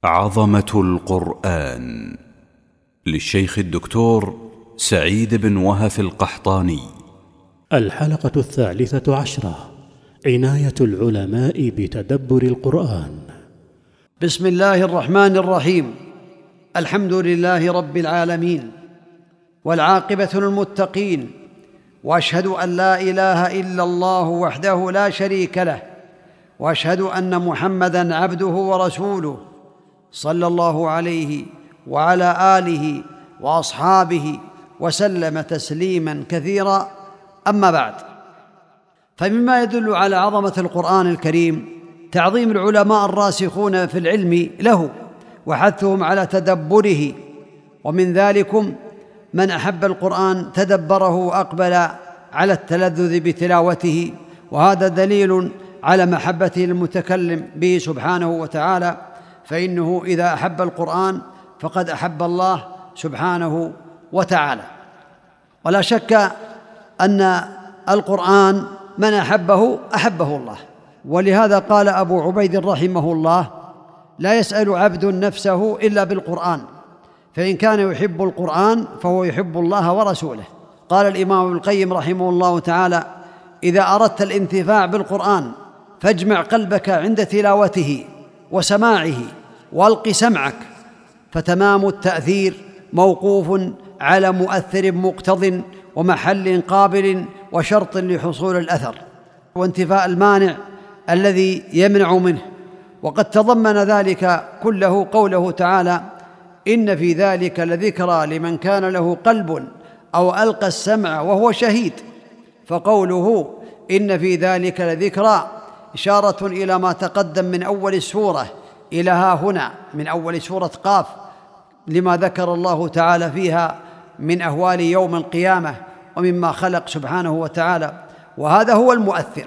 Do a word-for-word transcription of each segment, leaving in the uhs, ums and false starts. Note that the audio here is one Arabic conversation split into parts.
عظمة القرآن للشيخ الدكتور سعيد بن وهف القحطاني. الحلقة الثالثة عشرة: عناية العلماء بتدبر القرآن. بسم الله الرحمن الرحيم. الحمد لله رب العالمين، والعاقبة للمتقين، وأشهد أن لا إله إلا الله وحده لا شريك له، وأشهد أن محمدًا عبده ورسوله، صلى الله عليه وعلى آله وأصحابه وسلم تسليماً كثيراً. أما بعد، فمما يدل على عظمة القرآن الكريم تعظيم العلماء الراسخون في العلم له وحثهم على تدبره، ومن ذلكم من أحب القرآن تدبره وأقبل على التلذذ بتلاوته، وهذا دليل على محبته للمتكلم به سبحانه وتعالى، فإنه إذا أحب القرآن فقد أحب الله سبحانه وتعالى. ولا شك أن القرآن من أحبه أحبه الله، ولهذا قال أبو عبيد رحمه الله: لا يسأل عبد نفسه إلا بالقرآن، فإن كان يحب القرآن فهو يحب الله ورسوله. قال الإمام ابن القيم رحمه الله تعالى: إذا أردت الانتفاع بالقرآن فاجمع قلبك عند تلاوته وسماعه، والق سمعك، فتمام التأثير موقوف على مؤثر مقتض ومحل قابل وشرط لحصول الأثر وانتفاء المانع الذي يمنع منه. وقد تضمن ذلك كله قوله تعالى: إن في ذلك لذكرى لمن كان له قلب أو ألقى السمع وهو شهيد. فقوله إن في ذلك لذكرى إشارة إلى ما تقدم من أول السورة إلى ها هنا من أول سورة قاف، لما ذكر الله تعالى فيها من أهوال يوم القيامة ومما خلق سبحانه وتعالى، وهذا هو المؤثر.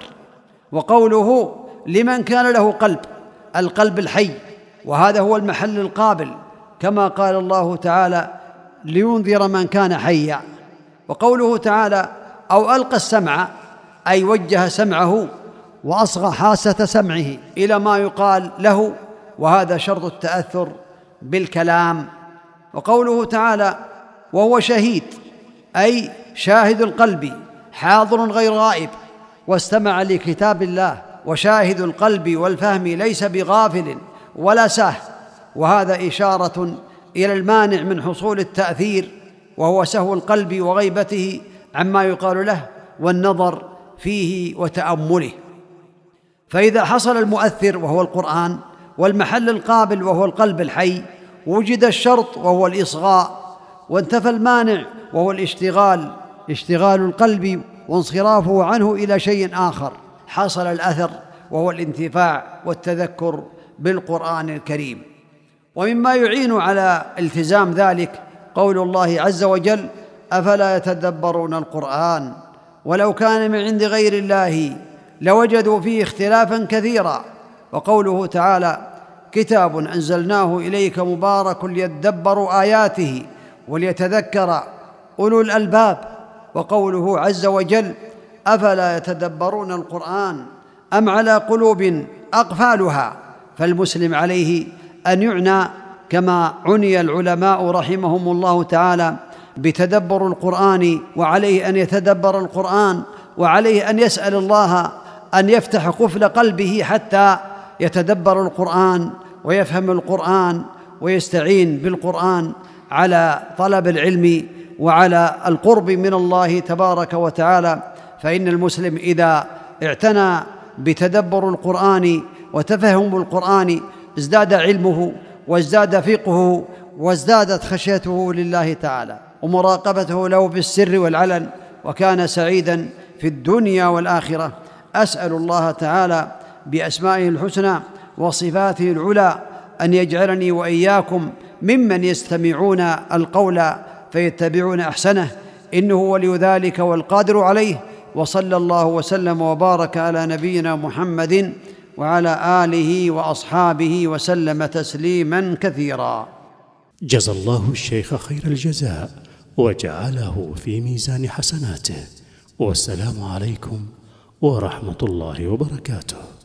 وقوله لمن كان له قلب، القلب الحي، وهذا هو المحل القابل، كما قال الله تعالى: لينذر من كان حيا. وقوله تعالى أو ألقى السمع، أي وجه سمعه وأصغى حاسة سمعه إلى ما يقال له، وهذا شرط التأثر بالكلام. وقوله تعالى وهو شهيد، أي شاهد القلب حاضر غير غائب، واستمع لكتاب الله، وشاهد القلب والفهم ليس بغافل ولا ساه، وهذا إشارة إلى المانع من حصول التأثير، وهو سهو القلب وغيبته عما يقال له والنظر فيه وتأمله. فإذا حصل المؤثر وهو القرآن والمحل القابل وهو القلب الحي، وجد الشرط وهو الإصغاء، وانتفى المانع وهو الاشتغال اشتغال القلب وانصرافه عنه إلى شيء آخر، حصل الأثر وهو الانتفاع والتذكر بالقرآن الكريم. ومما يعين على التزام ذلك قول الله عز وجل: أفلا يتدبرون القرآن ولو كان من عند غير الله لوجدوا فيه اختلافا كثيرا. وقوله تعالى: كتاب أنزلناه إليك مبارك ليدبروا آياته وليتذكر أولو الألباب. وقوله عز وجل: أفلا يتدبرون القرآن أم على قلوب أقفالها. فالمسلم عليه أن يعنى كما عني العلماء رحمهم الله تعالى بتدبر القرآن، وعليه أن يتدبر القرآن، وعليه أن يسأل الله أن يفتح قفل قلبه حتى يتدبر القرآن ويفهم القرآن ويستعين بالقرآن على طلب العلم وعلى القرب من الله تبارك وتعالى. فإن المسلم إذا اعتنى بتدبر القرآن وتفهم القرآن ازداد علمه وازداد فقهه وازدادت خشيته لله تعالى ومراقبته له في السر والعلن، وكان سعيدا في الدنيا والآخرة. أسأل الله تعالى بأسمائه الحسنى وصفاته العلى أن يجعلني وإياكم ممن يستمعون القول فيتبعون أحسنه، إنه ولي ذلك والقادر عليه. وصلى الله وسلم وبارك على نبينا محمد وعلى آله وأصحابه وسلم تسليما كثيرا. جزى الله الشيخ خير الجزاء وجعله في ميزان حسناته، والسلام عليكم ورحمة الله وبركاته.